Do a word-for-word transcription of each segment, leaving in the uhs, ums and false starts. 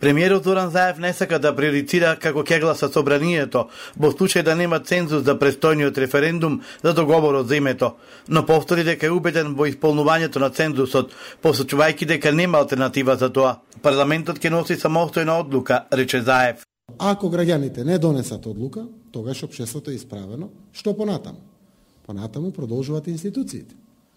Премиерот Зоран Заев не сака да прejudicira како ќе гласа собранието во случај да нема цензус за престојниот референдум за договорот за името, но повтори дека е убеден во исполнувањето на цензусот, посочувајќи дека нема алтернатива за тоа. Парламентот ќе носи самостојна одлука, рече Заев. Ако граѓаните не донесат одлука, тогаш општеството е исправено. Што понатаму? Понатаму продолжуваат институциите.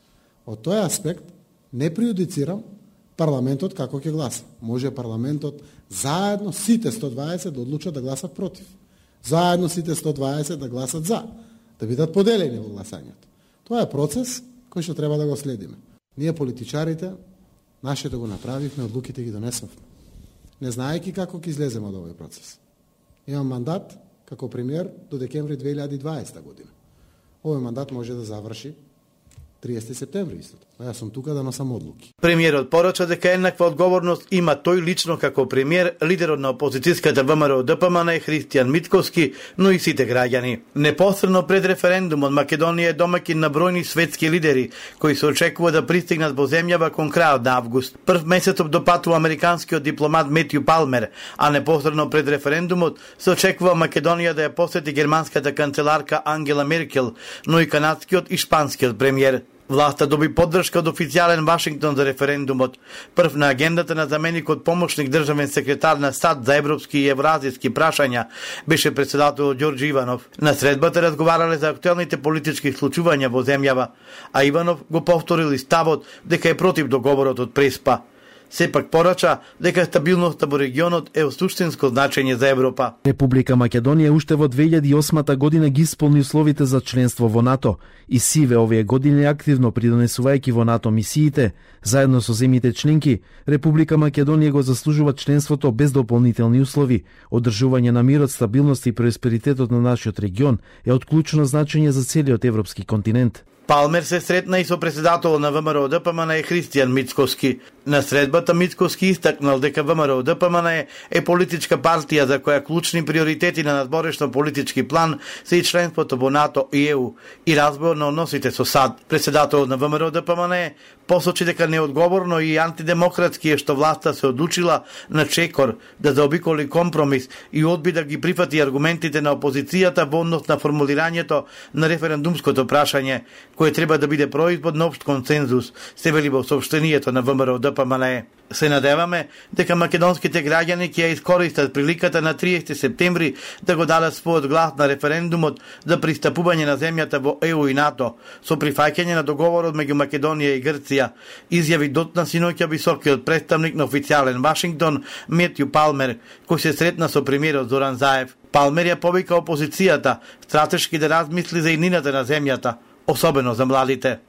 Од тој аспект не прејудицирам парламентот како ќе гласа. Може парламентот заедно сите сто дваесет да одлучат да гласат против. Заедно сите сто дваесет да гласат за, да бидат поделени во гласањето. Тоа е процес кој што треба да го следиме. Ние политичарите нашето го направивме, одлуките ги донесовме. Не знаејќи како ќе излеземе од овој процес. Имам мандат како премиер до декември две илјади и дваесета година. Овој мандат може да заврши триесети септември истото. Јас сум тука да носам одлуки. Премиерот порача дека еднаква одговорност има тој лично како премиер, лидерот на опозицијската ВМРО Д П М Н Христијан Мицкоски, но и сите граѓани. Непосредно пред референдумот Македонија е домаќин на бројни светски лидери кои се очекува да пристигнат во земјава кон крајот на август. Прв месецот допатува американскиот дипломат Метју Палмер, а непосредно пред референдумот се очекува Македонија да ја посети германската канцеларка Ангела Меркел, но и канадскиот и шпанскиот премиер. Власта доби поддршка од официјален Вашингтон за референдумот. Прв на агендата на заменикот помошник државен секретар на САД за европски и евразиски прашања беше председателот Ѓорѓе Иванов. На средбата разговарале за актуелните политички случувања во земјава, а Иванов го повторил и ставот дека е против договорот од Преспа. Сепак порача дека стабилноста во регионот е од суштинско значење за Европа. Република Македонија уште во две илјади и осма година ги исполни условите за членство во НАТО и сиве овие години активно придонесувајќи во НАТО мисиите, заедно со земјите членки, Република Македонија го заслужува членството без дополнителни услови. Одржување на мирот, стабилност и просперитетот на нашиот регион е од клучно значење за целиот европски континент. Палмер се сретна и со председател на ВМРО Д П М Н Христијан Мицкоски. На средбата Мицкоски истакнал дека ВМРО Д П М Н е политичка партија за која клучни приоритети на надборешно политички план се и членството во НАТО и Е У и разбор на односите со САД. Председател на ВМРО Д П М Н посочи дека неодговорно и антидемократски е што власта се одлучила на чекор да заобиколи компромис и одби да ги прифати аргументите на опозицијата во однос на формулирањето на референдумското прашање, кој треба да биде производ на општ консензус, се вели во соопштението на ВМРО Д П М Н. Се надеваме дека македонските граѓани ќе ја искористат приликата на триесети септември да го дадат својот глас на референдумот за пристапување на земјата во Е У и НАТО со прифаќање на договорот меѓу Македонија и Грција, изјави дотна синоќа високиот представник на официјален Вашингтон Метју Палмер, кој се сретна со премиерот Зоран Заев. Палмер ја повика опозицијата стратешки да размисли за иднината на земјата, особено за младите.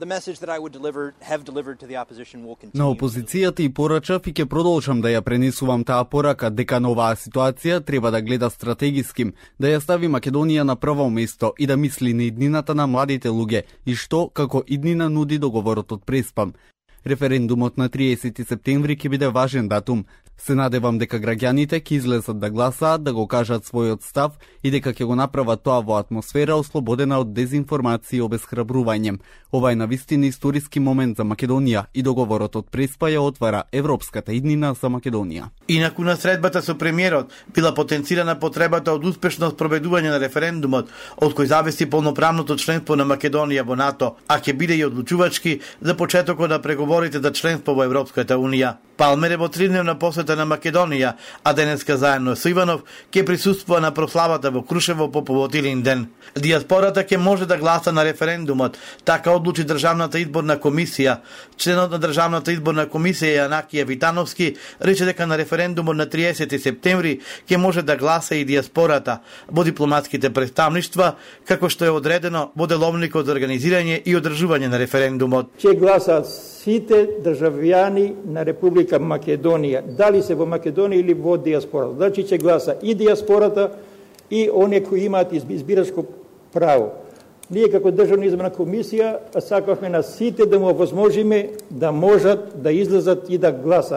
На опозицијата и порачав и ќе продолжам да ја пренесувам таа порака дека на оваа ситуација треба да гледа стратегиски, да ја стави Македонија на прво место и да мисли на иднината на младите луѓе и што како иднина нуди договорот од Преспа. Референдумот на триесети септември ќе биде важен датум. Се надевам дека граѓаните ќе излезат да гласаат, да го кажат својот став и дека ќе го направат тоа во атмосфера ослободена од дезинформација и обесхрабрување. Ова е навистина историски момент за Македонија и договорот од Преспа ја отвара европската иднина за Македонија. Инаку на средбата со премиерот била потенцирана потребата од успешно спроведување на референдумот, од кој зависи полноправното членство на Македонија во НАТО, а ќе биде и одлучувачки за почетокот на преговорите за членство во Европската унија. Палмер е во тридневна посета на Македонија, а денеска заедно со Иванов ќе присуствува на прославата во Крушево по повод Илинден. Дијаспората ќе може да гласа на референдумот, така одлучи Државната изборна комисија. Членот на Државната изборна комисија Јанакија Витановски рече дека на референдумот на триесети септември ќе може да гласа и дијаспората во дипломатските представништва, како што е одредено во деловникот за организирање и одржување на референдумот. Ќе гласаат сите државјани на Република Македонија, дали се во Македонија или во дијаспората. Значи ќе гласа и дијаспората и оние кои имаат избирачко право. Ние како Државна изборна комисија сакавме на сите да му овозможиме да можат да излезат и да гласаат.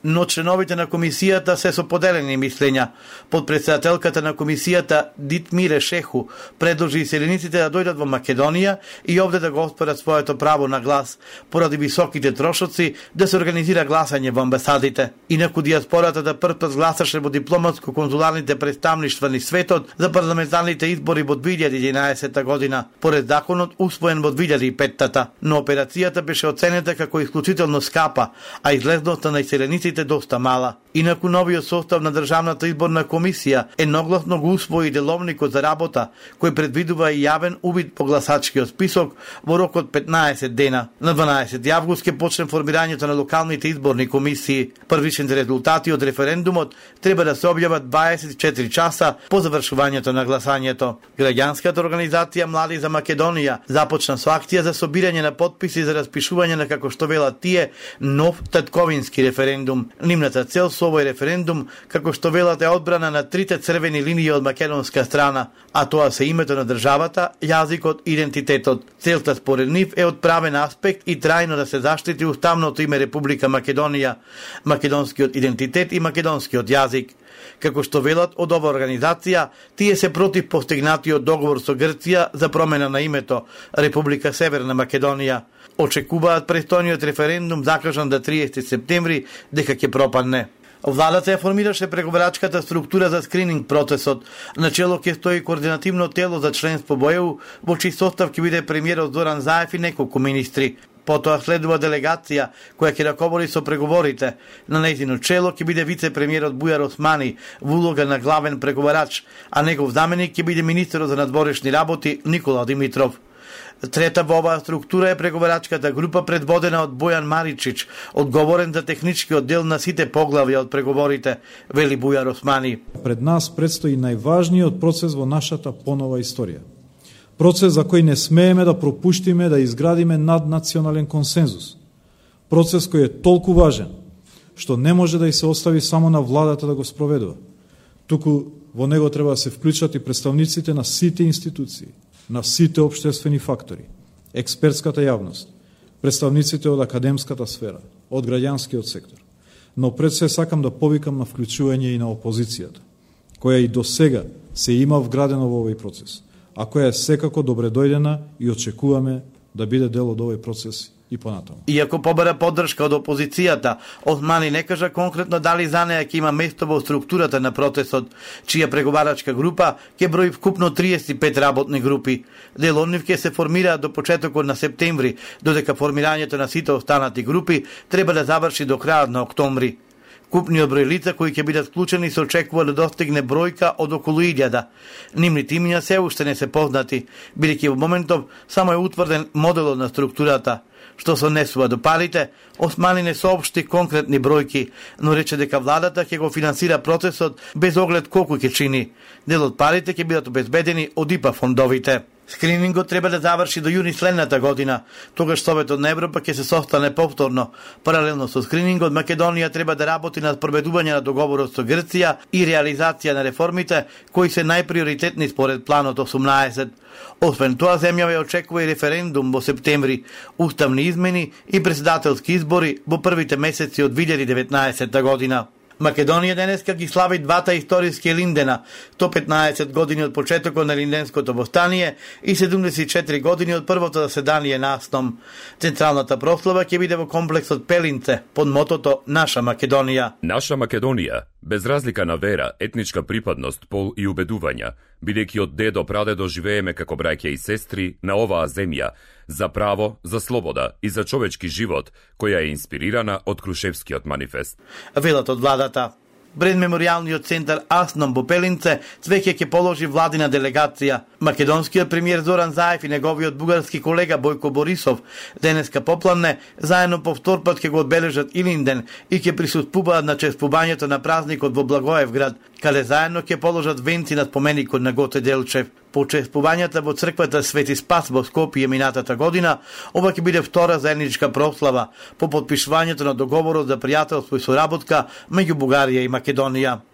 но членовите на комисијата се со поделени мислења. Подпредседателката на комисијата Дитмире Шеху предложи иселениците да дојдат во Македонија и овде да го оспорат своето право на глас, поради високите трошоци да се организира гласање во амбасадите. Инаку диаспората да прв пат гласаше во дипломатско-конзуларните представништва низ светот за парламентарните избори во две илјади и единаесета година, поред законот усвоен во две илјади и петта. Но операцијата беше оценета како исклучително скапа, а излезноста на иселениците доста мала. Инаку новиот состав на Државната изборна комисија едногласно го усвои деловникот за работа, кој предвидува и јавен увид по гласачкиот список во рок од петнаесет дена. На дванаесети август ќе почне формирањето на локалните изборни комисии. Првичните резултати од референдумот треба да се објават дваесет и четири часа по завршувањето на гласањето. Граѓанската организација Млади за Македонија започна со акција за собирање на потписи за распишување на, како што велат тие, нов татковински референдум. Нивната цел со овој референдум, како што велат, е одбрана на трите црвени линии од македонска страна, а тоа се името на државата, јазикот, идентитетот. Целта според нив е од правен аспект и трајно да се заштити уставното име Република Македонија, македонскиот идентитет и македонскиот јазик. Како што велат од ова организација, тие се против постигнатиот договор со Грција за промена на името Република Северна Македонија. Очекуваат престојниот референдум закажан до триесети септември дека ќе пропадне. Владата ја формираше преговарачката структура за скрининг процесот. Начело ќе стои координативно тело за членство во Е У, во чиј состав ќе биде премиерот Зоран Заев и неколку министри. Потоа следува делегација која ќе раководи со преговорите. На нејзино чело ќе биде вице-премиерот Бујар Османи во улога на главен преговарач, а негов заменик ќе биде министерот за надворешни работи Никола Димитров. Трета во оваа структура е преговарачката група предводена од Бојан Маричич, одговорен за техничкиот дел на сите поглавја од преговорите, вели Бујар Османи. Пред нас предстои најважниот процес во нашата понова историја. Процес за кој не смееме да пропуштиме да изградиме наднационален консензус. Процес кој е толку важен, што не може да и се остави само на владата да го спроведува. Туку во него треба да се вклучат и представниците на сите институции, на сите општествени фактори, експертската јавност, представниците од академската сфера, од граѓанскиот сектор. Но пред се сакам да повикам на вклучување и на опозицијата, која и до сега се има вградено во овој процес, а која е секако добре дојдена и очекуваме да биде дел од овој процес и понатаму. Иако побара поддршка од опозицијата, Османи не кажа конкретно дали за неја ќе има место во структурата на протестот, чија преговарачка група ќе брои вкупно триесет и пет работни групи. Дел од нив ќе се формираат до почетокот на септември, додека формирањето на сите останати групи треба да заврши до крајот на октомври. Купниот број лица кои ќе бидат вклучени се очекува да достигне бројка од околу илјада. Нивните имиња се уште не се познати, бидејќи во моментов само е утврден моделот на структурата. Што се однесува до парите, Османи не соопшти конкретни бројки, но рече дека владата ќе го финансира процесот без оглед колку ќе чини. Дел од парите ќе бидат обезбедени од ИПА фондовите. Скринингот треба да заврши до јуни следната година. Тогаш Советот на Европа ќе се состане повторно. Паралелно со скринингот, Македонија треба да работи на спроведување на договорот со Грција и реализација на реформите кои се најприоритетни според планот осумнаесет. Освен тоа, земјава ја очекува и референдум во септември, уставни измени и председателски избори во првите месеци од две илјади и деветнаесета година. Македонија денеска ги слави двата историски Линдена, сто петнаесет години од почетокот на Линденското востание и седумдесет и четири години од првото заседание на АСНОМ. Централната прослава ќе биде во комплексот Пелинце, под мотото Наша Македонија. Наша Македонија, без разлика на вера, етничка припадност, пол и убедувања, бидејќи од дедо прадедо живееме како браќа и сестри на оваа земја, за право, за слобода и за човечки живот, која е инспирирана од Крушевскиот манифест. Велат од владата. Пред меморијалниот центар АСНОМ во Пелинце свеќе ќе положи владина делегација. Македонскиот премиер Зоран Заев и неговиот бугарски колега Бојко Борисов денеска попладне заедно по втор пат ќе го одбележат Илинден и ќе присуствуваат на чествувањето на празникот во Благоевград, каде заедно ќе положат венци на споменикот на Гоце Делчев. По чествувањата во црквата Свети Спас во Скопје минатата година, ова ќе биде втора заедничка прослава по потпишувањето на договорот за пријателство и соработка меѓу Бугарија и Македонија.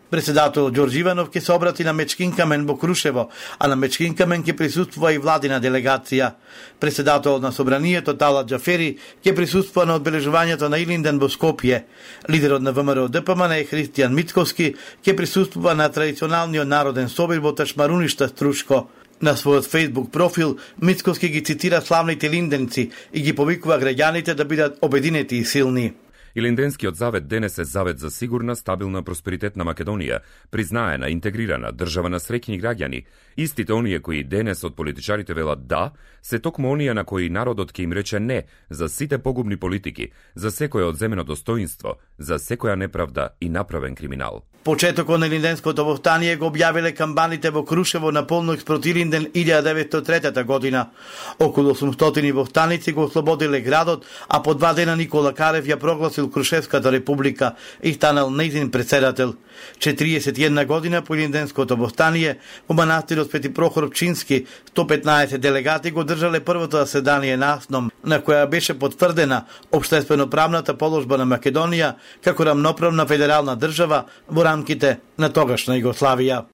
Председател Ѓорѓе Иванов ќе се обрати на Мечкин Камен во Крушево, а на Мечкин Камен ќе присуствува и владина делегација. Председател на собранието Талат Џафери ќе присуствува на одбележувањето на Илинден во Скопје. Лидерот на ВМРО Д П М Н Христијан Мицковски ќе присуствува на традиционалниот народен собир во Ташмаруништа Струшко. На својот Facebook профил Мицковски ги цитира славните линденци и ги повикува граѓаните да бидат обединети и силни. Илинденскиот завет денес е завет за сигурна, стабилна, просперитетна Македонија, признаена, интегрирана, држава на среќни граѓани. Истите оние кои денес од политичарите велат да, се токму оние на кои народот ќе им рече не за сите погубни политики, за секое одземено достоинство, за секоја неправда и направен криминал. Почетокот на Илинденското повстание го објавиле камбаните во Крушево на полнок спроти Илинден илјада деветстотини и трета година. Околу осумстотини повстаници го ослободиле градот, а по два дена Никола Карев ја прогласил Крушевската република и станал нејзин председател. четириесет и една година по Илинденското повстание во манастирот Свети Прохор Пчински сто петнаесет делегати го држале првото заседание на АСНОМ, на која беше потврдена општествено-правната положба на Македонија како рамноправна федерална држава во рамките на тогашна Југославија.